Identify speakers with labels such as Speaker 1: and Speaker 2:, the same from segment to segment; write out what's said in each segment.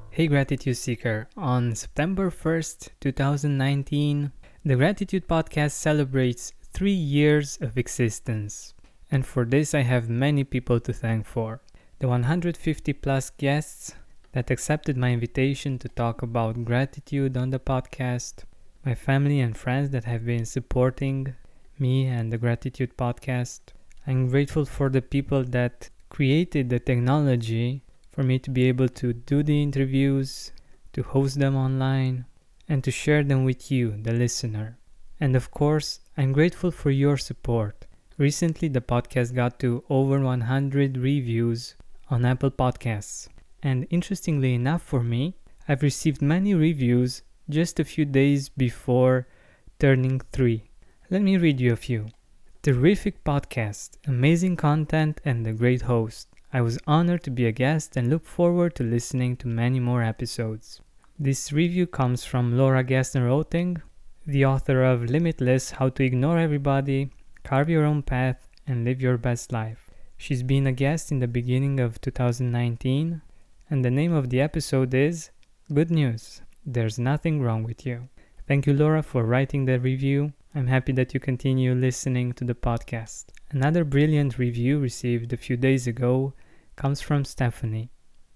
Speaker 1: Hey Gratitude Seeker, on September 1st, 2019, the Gratitude Podcast celebrates 3 years of existence. And for this I have many people to thank for. The 150 plus guests that accepted my invitation to talk about gratitude on the podcast, my family and friends that have been supporting me and the Gratitude Podcast. I'm grateful for the people that created the technology for me to be able to do the interviews, to host them online, and to share them with you, the listener. And of course, I'm grateful for your support. Recently, the podcast got to over 100 reviews on Apple Podcasts. And interestingly enough for me, I've received many reviews just a few days before turning 3. Let me read you a few. Terrific podcast, amazing content, and a great host. I was honored to be a guest and look forward to listening to many more episodes. This review comes from Laura Gessner-Oting, the author of Limitless: How to Ignore Everybody, Carve Your Own Path, and Live Your Best Life. She's been a guest in the beginning of 2019, and the name of the episode is Good News, There's Nothing Wrong with You. Thank you, Laura, for writing the review. I'm happy that you continue listening to the podcast. Another brilliant review received a few days ago comes from Stephanie.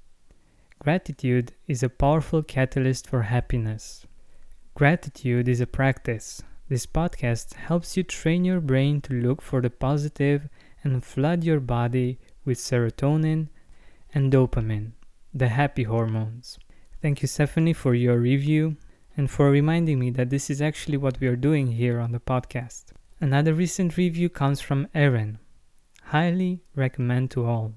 Speaker 1: Gratitude is a powerful catalyst for happiness. Gratitude is a practice. This podcast helps you train your brain to look for the positive and flood your body with serotonin and dopamine, the happy hormones. Thank you, Stephanie, for your review and for reminding me that this is actually what we are doing here on the podcast. Another recent review comes from Erin. Highly recommend to all.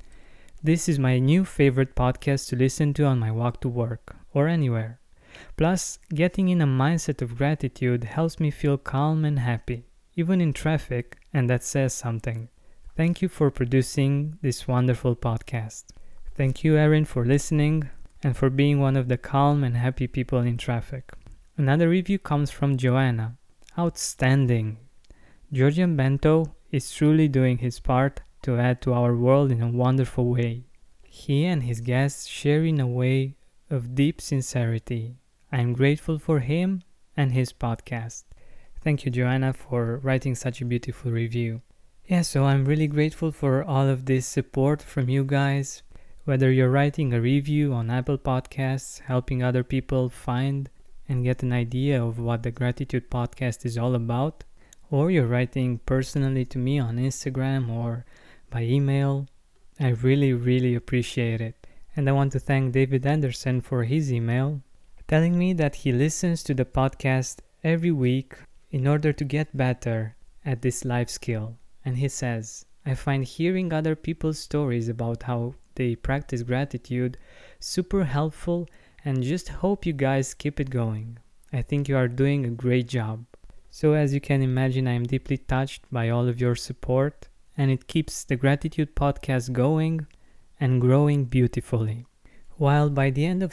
Speaker 1: This is my new favorite podcast to listen to on my walk to work or anywhere. Plus, getting in a mindset of gratitude helps me feel calm and happy, even in traffic, and that says something. Thank you for producing this wonderful podcast. Thank you, Erin, for listening and for being one of the calm and happy people in traffic. Another review comes from Joanna. Outstanding. Georgian Bento is truly doing his part to add to our world in a wonderful way. He and his guests share in a way of deep sincerity. I am grateful for him and his podcast. Thank you, Joanna, for writing such a beautiful review. So I'm really grateful for all of this support from you guys. Whether you're writing a review on Apple Podcasts, helping other people find and get an idea of what the Gratitude Podcast is all about, or you're writing personally to me on Instagram or by email, I really, really appreciate it. And I want to thank David Anderson for his email, telling me that he listens to the podcast every week in order to get better at this life skill. And he says, I find hearing other people's stories about how they practice gratitude super helpful and just hope you guys keep it going. I think you are doing a great job. So as you can imagine, I am deeply touched by all of your support, and it keeps the Gratitude Podcast going and growing beautifully. While by the end of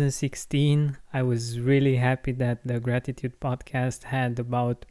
Speaker 1: 2016, I was really happy that the Gratitude Podcast had about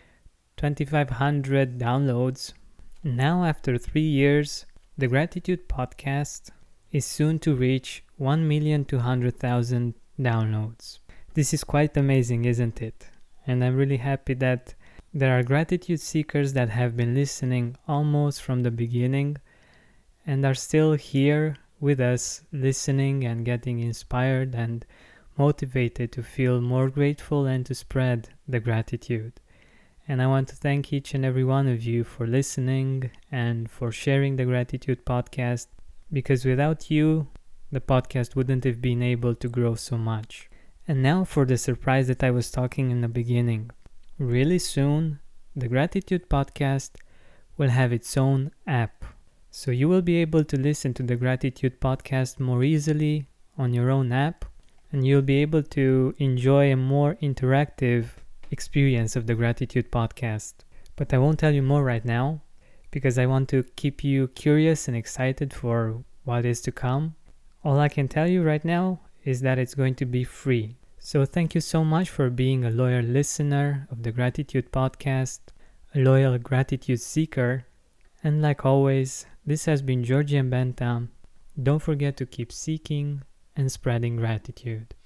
Speaker 1: 2,500 downloads. Now after 3 years, the Gratitude Podcast is soon to reach 1,200,000 downloads. This is quite amazing, isn't it? And I'm really happy that there are gratitude seekers that have been listening almost from the beginning and are still here with us, listening and getting inspired and motivated to feel more grateful and to spread the gratitude. And I want to thank each and every one of you for listening and for sharing the Gratitude Podcast, because without you, the podcast wouldn't have been able to grow so much. And now for the surprise that I was talking in the beginning. Really soon, the Gratitude Podcast will have its own app. So you will be able to listen to the Gratitude Podcast more easily on your own app, and you'll be able to enjoy a more interactive experience of the Gratitude Podcast. But I won't tell you more right now because I want to keep you curious and excited for what is to come. All I can tell you right now is that it's going to be free. So thank you so much for being a loyal listener of the Gratitude Podcast, a loyal gratitude seeker, and like always, this has been Georgian Bentham. Don't forget to keep seeking, and spreading gratitude.